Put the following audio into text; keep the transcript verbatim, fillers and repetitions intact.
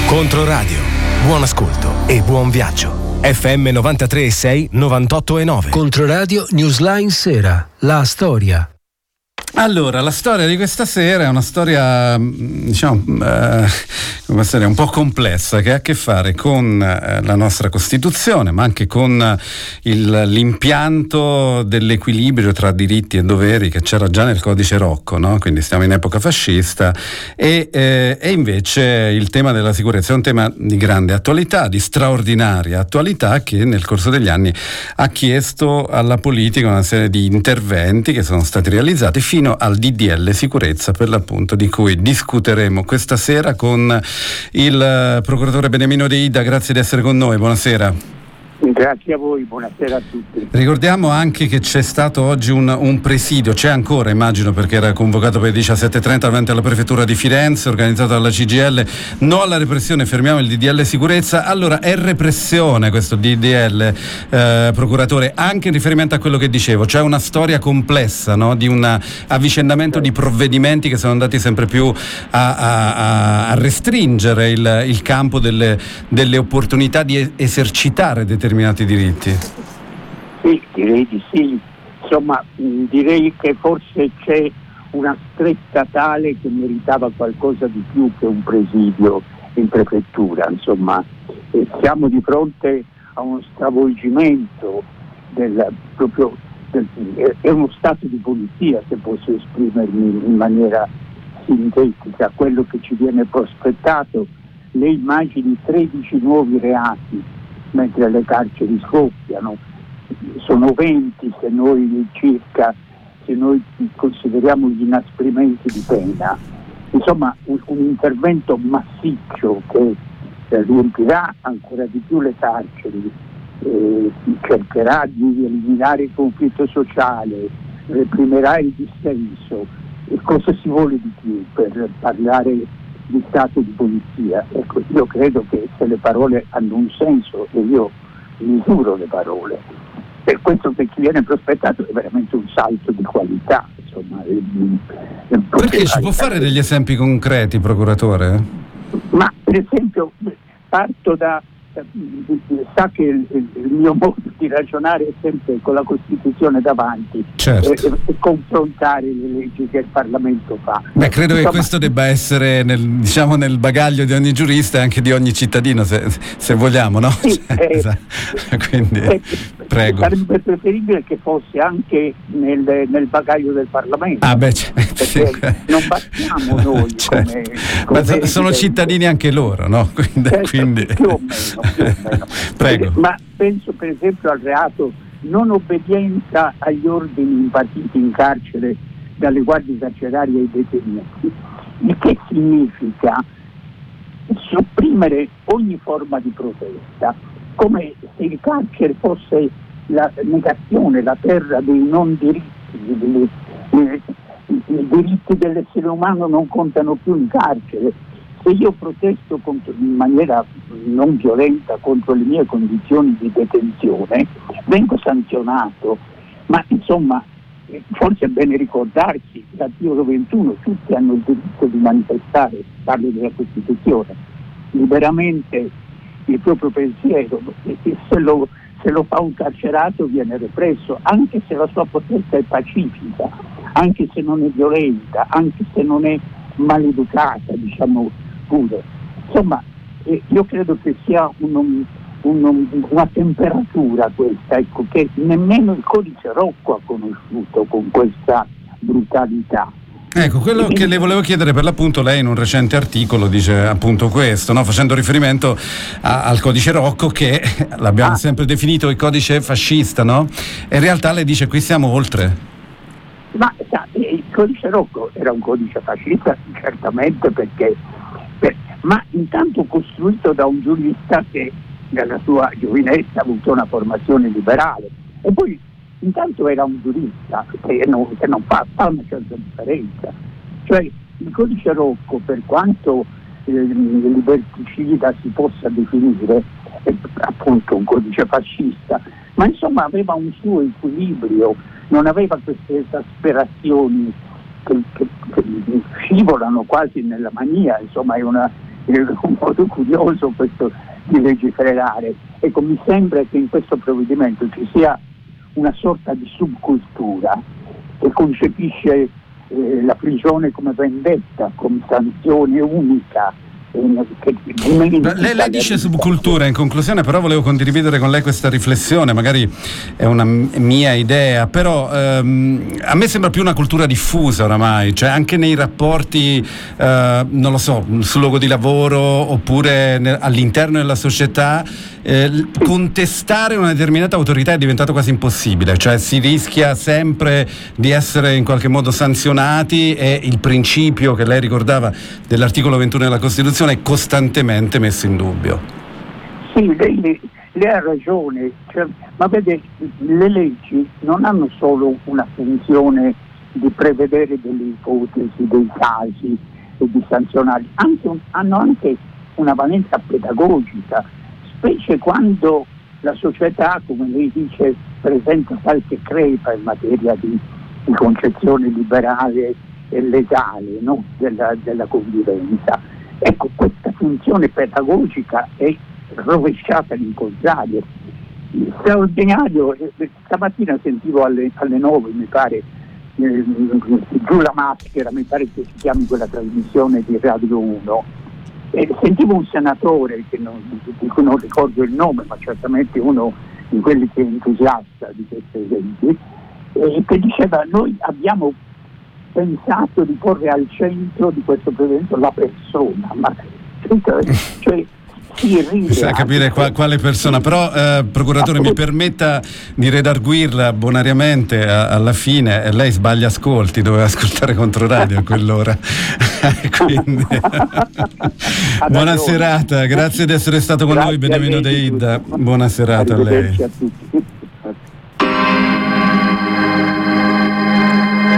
Controradio, buon ascolto e buon viaggio. F M novantatré e sei, novantotto e nove. Controradio Newsline Sera, la storia. Allora, la storia di questa sera è una storia, diciamo, eh, una storia un po' complessa, che ha a che fare con eh, la nostra Costituzione, ma anche con il, l'impianto dell'equilibrio tra diritti e doveri che c'era già nel Codice Rocco, no? Quindi stiamo in epoca fascista, e, eh, e invece il tema della sicurezza è un tema di grande attualità, di straordinaria attualità, che nel corso degli anni ha chiesto alla politica una serie di interventi che sono stati realizzati fino al D D L sicurezza, per l'appunto, di cui discuteremo questa sera con il procuratore Beniamino De Ida. Grazie di essere con noi, buonasera. Grazie a voi, buonasera a tutti. Ricordiamo anche che c'è stato oggi un, un presidio, c'è ancora immagino, perché era convocato per le diciassette e trenta davanti alla prefettura di Firenze, organizzato dalla C G I L. No alla repressione, fermiamo il D D L sicurezza. Allora, è repressione questo D D L, eh, procuratore, anche in riferimento a quello che dicevo, c'è una storia complessa, no? Di un avvicendamento di provvedimenti che sono andati sempre più a, a, a restringere il, il campo delle, delle opportunità di esercitare determinati determinati diritti. Sì, direi di sì. Insomma, direi che forse c'è una stretta tale che meritava qualcosa di più che un presidio in prefettura. Insomma, eh, siamo di fronte a uno stravolgimento del proprio del, è uno stato di polizia, se posso esprimermi in maniera sintetica. Quello che ci viene prospettato, le immagini tredici nuovi reati mentre le carceri scoppiano, sono venti se noi circa, se noi consideriamo gli inasprimenti di pena. Insomma, un, un intervento massiccio che eh, riempirà ancora di più le carceri, eh, cercherà di eliminare il conflitto sociale, reprimerà il dissenso. E cosa si vuole di più per parlare di stato di polizia? Ecco, io credo che se le parole hanno un senso, e io misuro le parole, per questo che ci viene prospettato è veramente un salto di qualità. Insomma, è, è perché ci può fare degli esempi concreti, procuratore? Ma per esempio parto da sa che il, il mio modo di ragionare è sempre con la Costituzione davanti, certo. e, e confrontare le leggi che il Parlamento fa. Beh, credo Insomma, che questo debba essere nel, diciamo, nel bagaglio di ogni giurista e anche di ogni cittadino, se, se vogliamo, no? Sì, cioè, eh, esatto. Quindi, eh, prego. Sarebbe preferibile che fosse anche nel, nel bagaglio del Parlamento. Ah, beh, certo, perché sì. Non bastiamo noi, certo. come, come ma sono cittadini anche loro, no? Quindi, certo, quindi... più o meno, più o meno. Prego. Ma penso per esempio al reato non obbedienza agli ordini impartiti in carcere dalle guardie carcerarie ai detenuti, il che significa sopprimere ogni forma di protesta, come se il carcere fosse la negazione, la terra dei non diritti. I diritti dell'essere umano non contano più in carcere. Se io protesto contro, in maniera non violenta contro le mie condizioni di detenzione, vengo sanzionato. Ma insomma, forse è bene ricordarsi, l'articolo ventuno, tutti hanno il diritto di manifestare, parlo della Costituzione, liberamente il proprio pensiero, e se lo, se lo fa un carcerato viene represso, anche se la sua protesta è pacifica, anche se non è violenta, anche se non è maleducata, diciamo pure. Insomma, eh, io credo che sia un, un, un, una temperatura questa, ecco, che nemmeno il codice Rocco ha conosciuto con questa brutalità. Ecco, quello che le volevo chiedere, per l'appunto lei in un recente articolo dice appunto questo, no? Facendo riferimento a, al codice Rocco, che l'abbiamo ah. sempre definito il codice fascista, no? E in realtà lei dice qui siamo oltre. Ma sa, il codice Rocco era un codice fascista certamente, perché per, ma intanto costruito da un giurista che nella sua giovinezza ha avuto una formazione liberale, e poi intanto era un giurista che non, che non fa, fa una certa differenza. Cioè il codice Rocco, per quanto eh, liberticida si possa definire, è appunto un codice fascista, ma insomma aveva un suo equilibrio, non aveva queste esasperazioni che, che, che scivolano quasi nella mania. Insomma, è una, eh, un modo curioso questo di legiferare. Ecco, mi sembra che in questo provvedimento ci sia una sorta di subcultura che concepisce eh, la prigione come vendetta, come sanzione unica. Che, lei, lei dice subcultura in conclusione, però volevo condividere con lei questa riflessione, magari è una mia idea, però ehm, a me sembra più una cultura diffusa oramai, cioè anche nei rapporti eh, non lo so, sul luogo di lavoro oppure ne, all'interno della società, eh, contestare una determinata autorità è diventato quasi impossibile, cioè si rischia sempre di essere in qualche modo sanzionati e il principio che lei ricordava dell'articolo ventuno della Costituzione è costantemente messo in dubbio. Sì, lei, lei ha ragione, cioè, ma vede, le leggi non hanno solo una funzione di prevedere delle ipotesi, dei casi e di sanzionarli, anche un, hanno anche una valenza pedagogica, specie quando la società, come lei dice, presenta qualche crepa in materia di, di concezione liberale e legale, no? della, della convivenza. Ecco, questa funzione pedagogica è rovesciata all'incontrario. Straordinario, stamattina sentivo alle, alle nove, mi pare, eh, giù la maschera, mi pare che si chiami quella trasmissione di Radio uno, e sentivo un senatore che non, di cui non ricordo il nome, ma certamente uno di quelli che è entusiasta di questi eventi, eh, che diceva: noi abbiamo pensato di porre al centro di questo provvedimento la persona, ma cioè si ride. Sa capire qua, quale persona, però eh, procuratore mi permetta di redarguirla bonariamente a, alla fine, e lei sbaglia ascolti, doveva ascoltare Controradio a quell'ora. Quindi buona serata, grazie di essere stato con Grazie noi Beniamino De Idda, buona serata a lei. A tutti.